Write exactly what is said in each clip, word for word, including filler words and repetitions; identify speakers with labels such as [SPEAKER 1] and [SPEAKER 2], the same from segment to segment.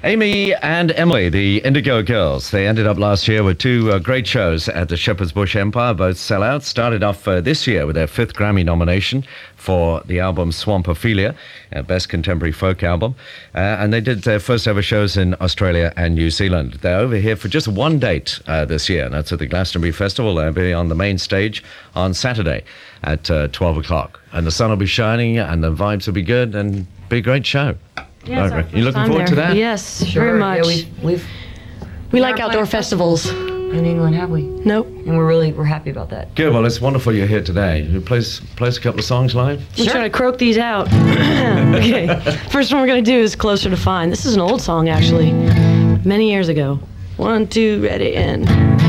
[SPEAKER 1] Amy and Emily, the Indigo Girls, they ended up last year with two uh, great shows at the Shepherd's Bush Empire, both sellouts. Started off uh, this year with their fifth Grammy nomination for the album Swampophilia, uh, Best Contemporary Folk Album. Uh, and they did their first ever shows in Australia and New Zealand. They're over here for just one date uh, this year, and that's at the Glastonbury Festival. They'll be on the main stage on Saturday at uh, twelve o'clock. And the sun will be shining, and the vibes will be good, and be a great show.
[SPEAKER 2] Yeah,
[SPEAKER 1] right, you looking forward
[SPEAKER 2] there.
[SPEAKER 1] to that?
[SPEAKER 2] Yes,
[SPEAKER 3] Sure.
[SPEAKER 2] very much.
[SPEAKER 3] Yeah, we've, we've
[SPEAKER 2] we like outdoor festivals.
[SPEAKER 3] in England, have we?
[SPEAKER 2] Nope.
[SPEAKER 3] And we're really we're happy about that.
[SPEAKER 1] Good. Well, it's wonderful you're here today. You play, us- play us a couple of songs live?
[SPEAKER 2] I'm trying to croak these out. Okay. First one we're going to do is Closer to Fine. This is an old song, actually. Many years ago. One, two, ready, and...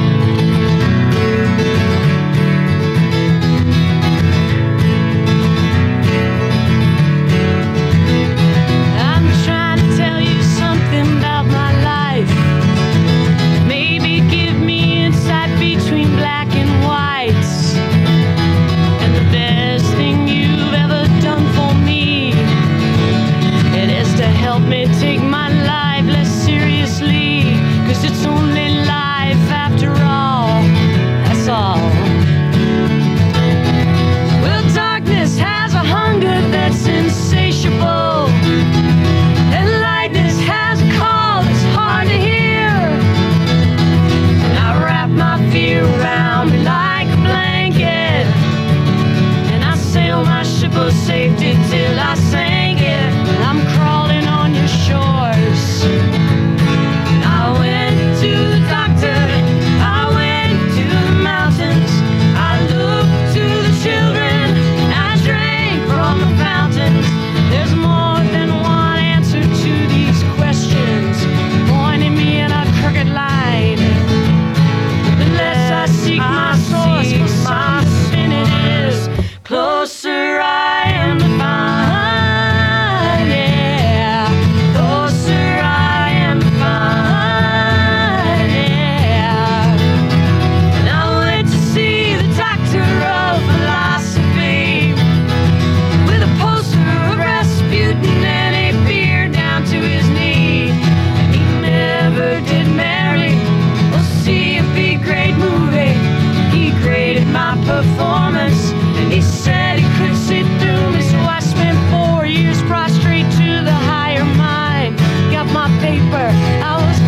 [SPEAKER 4] safety till I sank it. I'm crawling on your shores. I went to the doctor, I went to the mountains, I looked to the children, I drank from the fountains. There's more than one answer to these questions, pointing me in a crooked line. The less I seek my source for something, it is closer I am to find, yeah. Closer I am to find, yeah. And I went to see the doctor of philosophy with a poster of Rasputin and a beard down to his knee. And he never did marry or see a big great movie. He graded my performance and he said he could sit through me, so I spent four years prostrate to the higher mind. Got my paper, I was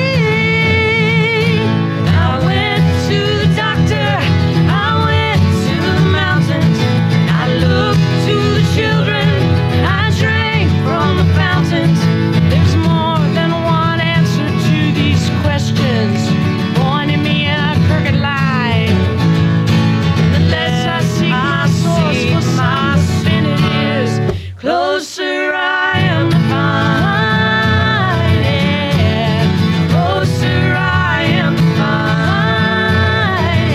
[SPEAKER 4] free. I went to the doctor, I went to the mountains, I looked to the children, I drank from the fountains. There's more than one answer to these questions, pointing me in a crooked line. The less I seek my source for something, it is closer I am to find, yeah. Closer I am to find,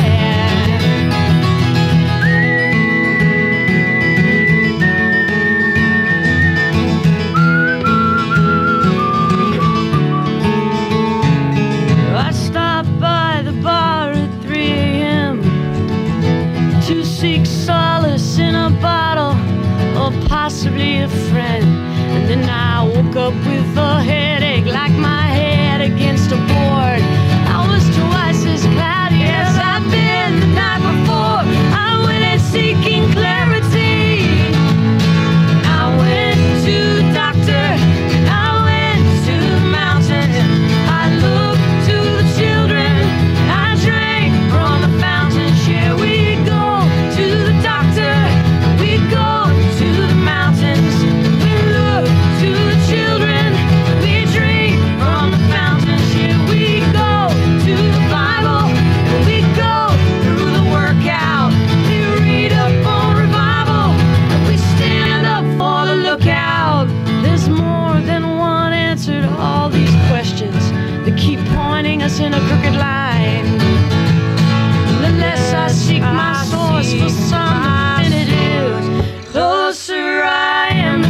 [SPEAKER 4] yeah. I stopped by the bar at three a.m. to seek solace in a bottle or possibly a friend. And then I woke up with a headache like my head against a board. I was twice as cloudy as I'd been the night before. I went in seeking clarity. I went to the doctor, I went to the mountains, I looked to the children, I drank from the fountains. Yeah, we go to the doctor, we go to the mountains, we look to the children, we drink from the fountains. Yeah, we go to the Bible, we go through the workout, we read up on revival, we stand up for the lookout. There's more than one answer to all these questions that keep pointing us in a crooked line. The less I seek my source for something, it is closer I am to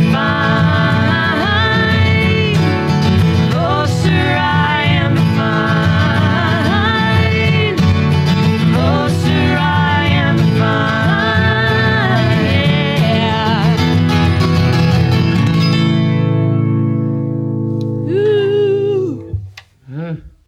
[SPEAKER 4] find. Closer I am to find. Closer I am to find, yeah. Ooh.
[SPEAKER 2] Mm.